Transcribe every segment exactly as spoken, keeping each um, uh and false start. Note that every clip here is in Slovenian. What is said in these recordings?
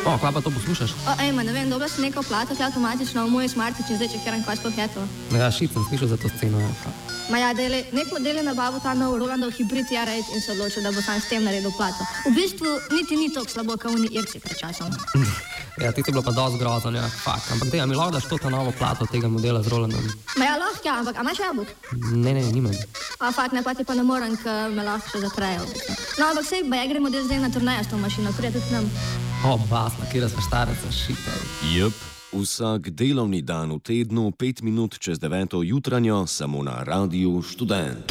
O, kva pa to poslušaš? O, ej, ma, ne vem, dobro si neko plato, ki avtomatično v moj smartič in zdaj čekiram, kaj sploh je to. Ja, šit sem slišal za to sceno. Ja. Ma ja, dele, nek model je nabavil ta nov Rolandov hibrid R osem in se odločil, da bo sam s tem naredil plato. V bistvu niti ni toliko slabo, kot oni Irci pred časom. Ja, ti si bilo pa dosti grozno, ja, fakt. Ampak dej, a mi lahko daš to ta novo plato tega modela z Rolandom? Ma ja, lahko, ja, ampak a imaš jabolk? Ne, ne, nimam. A fakt, ne, pa ti pa ne morem, ker me lahko še zaprejo. No, ampak sej, ba ja gre model zdaj na turnejo s to mašino, prije tudi nam. O, basla, kjera sva štareca, šit, ej. Jep, vsak delovni dan v tednu, pet minut čez deveto jutranjo, samo na Radiu Študent.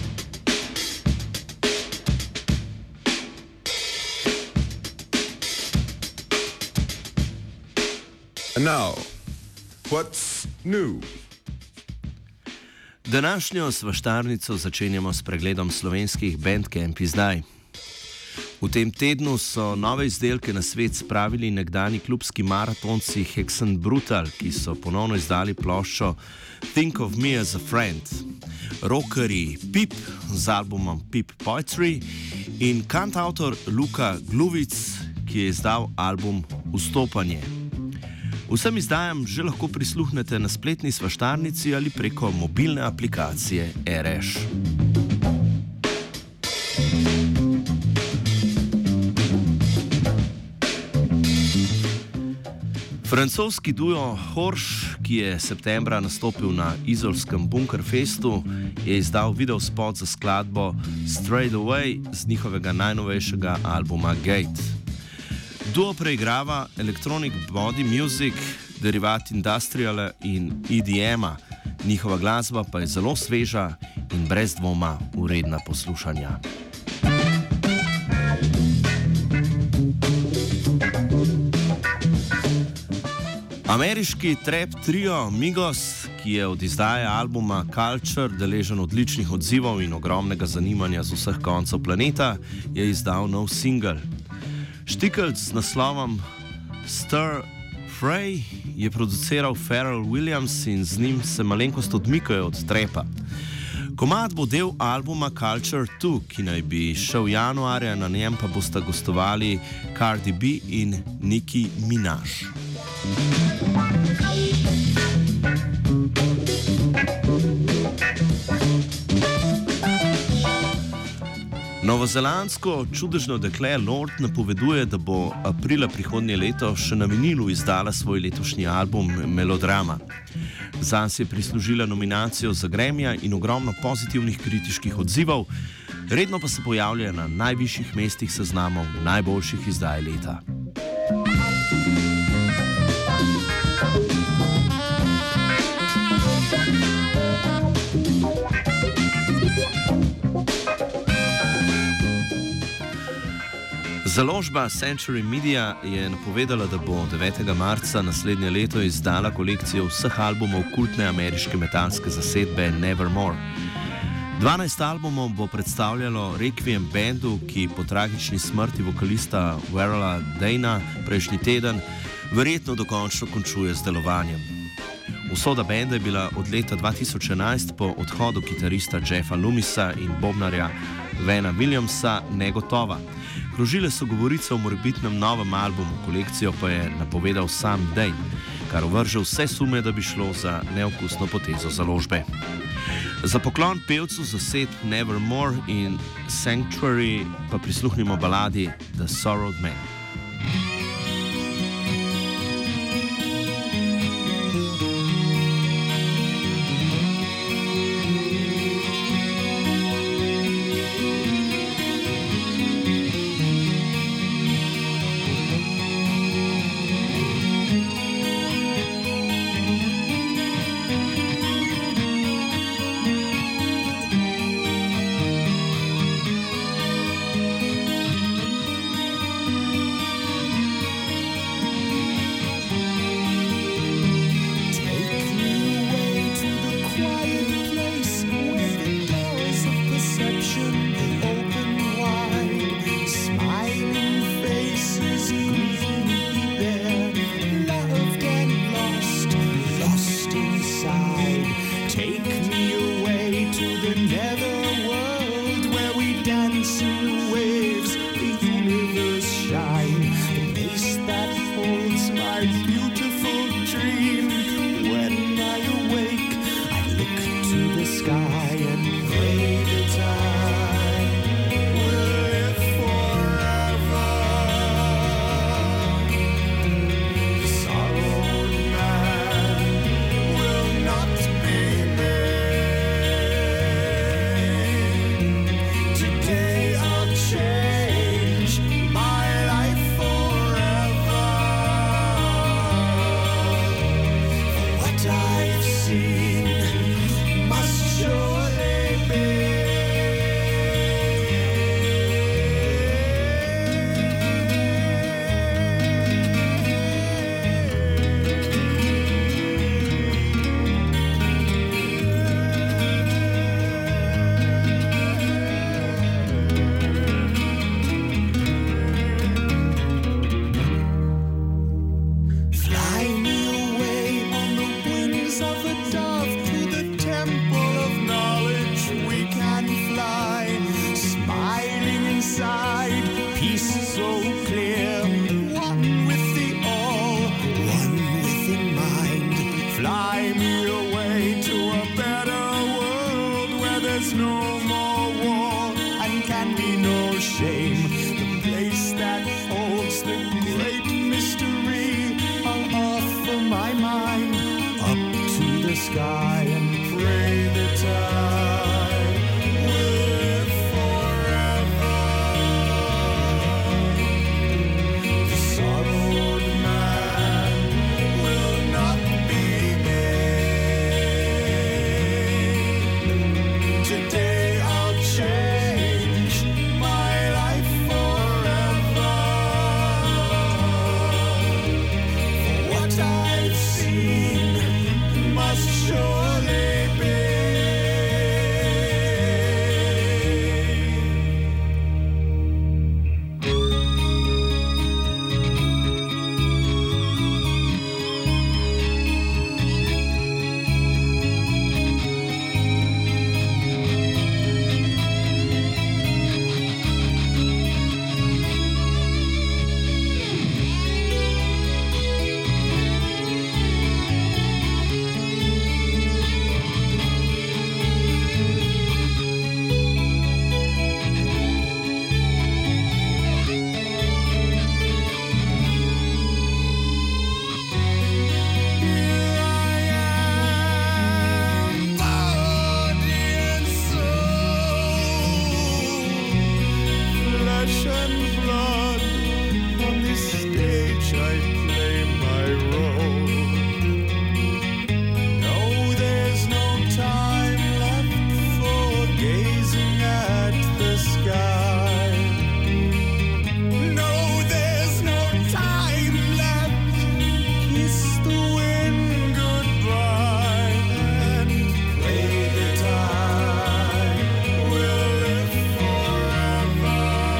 And now, what's new? Današnjo svaštarnico začenjamo s pregledom slovenskih bandcamp izdaj. V tem tednu so nove izdelke na svet spravili nekdani klubski maratonci Hexen Brutal, ki so ponovno izdali ploščo Think of Me as a Friend, rockerji Pip z albumom Pip Poetry in kantautor Luka Gluvic, ki je izdal album Vstopanje. Vsem izdajam že lahko prisluhnete na spletni svaštarnici ali preko mobilne aplikacije R Š. Francoski duo Horš, ki je septembra nastopil na izolskem Bunkerfestu, je izdal videospot za skladbo Straight Away z njihovega najnovejšega albuma Gate. Duo preigrava electronic body music, derivat industriala in E D M-a, njihova glasba pa je zelo sveža in brez dvoma vredna poslušanja. Ameriški trap trio Migos, ki je od izdaje albuma Culture deležen odličnih odzivov in ogromnega zanimanja z vseh koncev planeta, je izdal nov singel. Štikelc z naslovom Stir Fray je produciral Pharrell Williams in z njim se malenkost odmikajo od trepa. Komad bo del albuma Culture dva, ki naj bi šel januarja, na njem pa bosta gostovali Cardi B in Nicki Minaj. Novozelandsko čudežno dekle Lord napoveduje, da bo aprila prihodnje leto še na vinilu izdala svoj letošnji album Melodrama. Zanj si je prislužila nominacijo za Grammyja in ogromno pozitivnih kritiških odzivov, redno pa se pojavlja na najvišjih mestih seznamov najboljših izdaj leta. Založba Century Media je napovedala, da bo devetega marca naslednje leto izdala kolekcijo vseh albumov kultne ameriške metalske zasedbe Nevermore. dvanajst albumov bo predstavljalo Requiem bandu, ki po tragični smrti vokalista Warrella Dana prejšnji teden verjetno dokončno končuje z delovanjem. Usoda benda je bila od leta dva tisoč enajst po odhodu kitarista Jeffa Lumisa in bobnarja Vena Williamsa negotova. Krožile so govorice o morebitnem novem albumu, kolekcijo pa je napovedal sam Dane, kar ovrže vse sume, da bi šlo za neokusno potezo založbe. Za poklon pevcu zased Nevermore in Sanctuary pa prisluhnimo baladi The Sorrowed Man. my beautiful dream. When I awake, I look to the sky and pray that I will live forever. The sorrowed man will not be made. Today I'll change my life forever. For what I've seen must surely be. Fly me away on the wings of a dove to the temple of knowledge. We can fly, smiling inside, peace so clear. One with the all, one within mind. Fly me away to a better world where there's no more war and can be no shame. The place that holds the great mystery. I'll offer my mind up to the sky and pray that I will live forever. The sorrowed man will not be made. Today I'll change my life forever. For what I've seen must surely be. Flesh and blood, on this stage I play my role. No, there's no time left for gazing at the sky. No, there's no time left. Kiss the wind goodbye and pray that I will live forever.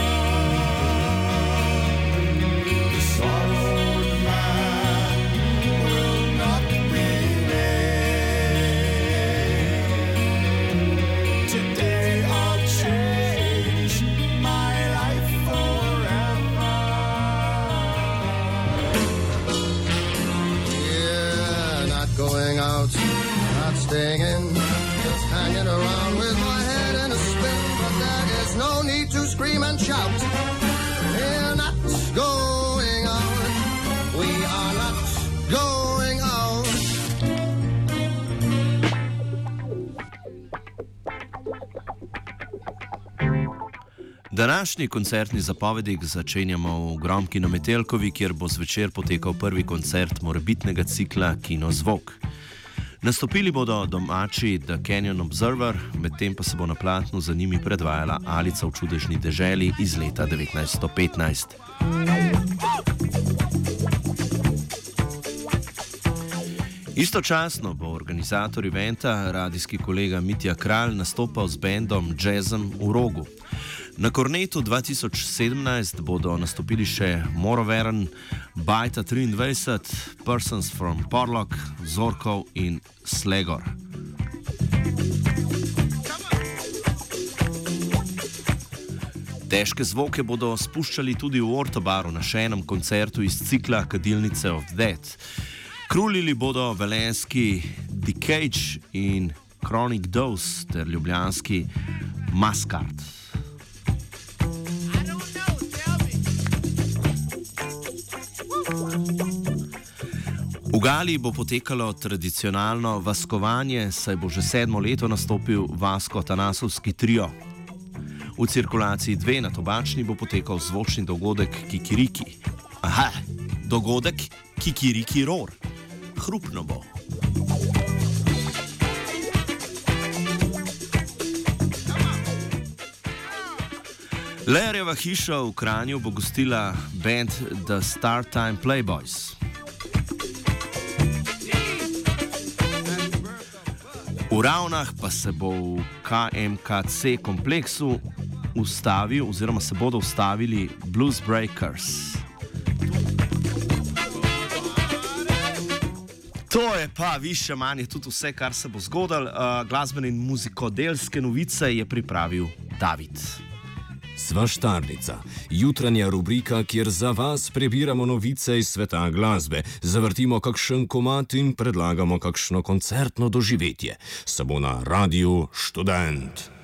The sorrowed man will not be made. Today I'll change my life forever. Yeah, not going out, not staying in, just hanging around with my head in a spin. But there is no need to scream and shout. We're not going out. We are not going out. Današnji koncertni zapovedik začenjamo v Grom Kino Metelkovi, kjer bo zvečer potekal prvi koncert morebitnega cikla Kino Zvok. Nastopili bodo domači The Canyon Observer, medtem pa se bo na platnu za njimi predvajala Alica v čudežni deželi iz leta devetnajststo petnajst. Istočasno bo organizator eventa, radijski kolega Mitja Kralj, nastopal z bendom Jazzem v Rogu. Na Kornetu dva tisoč sedemnajst bodo nastopili še Moroveren, Bajta triindvajset, Persons from Porlock, Zorkov in Slegor. Težke zvoke bodo spuščali tudi v Ortobaru na še enem koncertu iz cikla Kadilnice of Death. Krulili bodo velenski Decage in Chronic Dose ter ljubljanski Mascard. V Gali bo potekalo tradicionalno vaskovanje, saj bo že sedmo leto nastopil Vasko-Tanasovski trio. V cirkulaciji dve na Tobačni bo potekal zvočni dogodek Kikiriki. Aha, dogodek Kikiriki Roar. Hrupno bo. Lejarjeva hiša v Kranju bo gostila band The Startime Playboys. V Ravnah pa se bo v K M K C kompleksu ustavil oziroma se bodo ustavili Blues Breakers. To je pa više manje tudi vse, kar se bo zgodilo. Uh, glasbene in muzikodelske novice je pripravil David. Sva Štarnica, jutranja rubrika, kjer za vas prebiramo novice iz sveta glasbe, zavrtimo kakšen komad in predlagamo kakšno koncertno doživetje. Samo na Radiu Študent.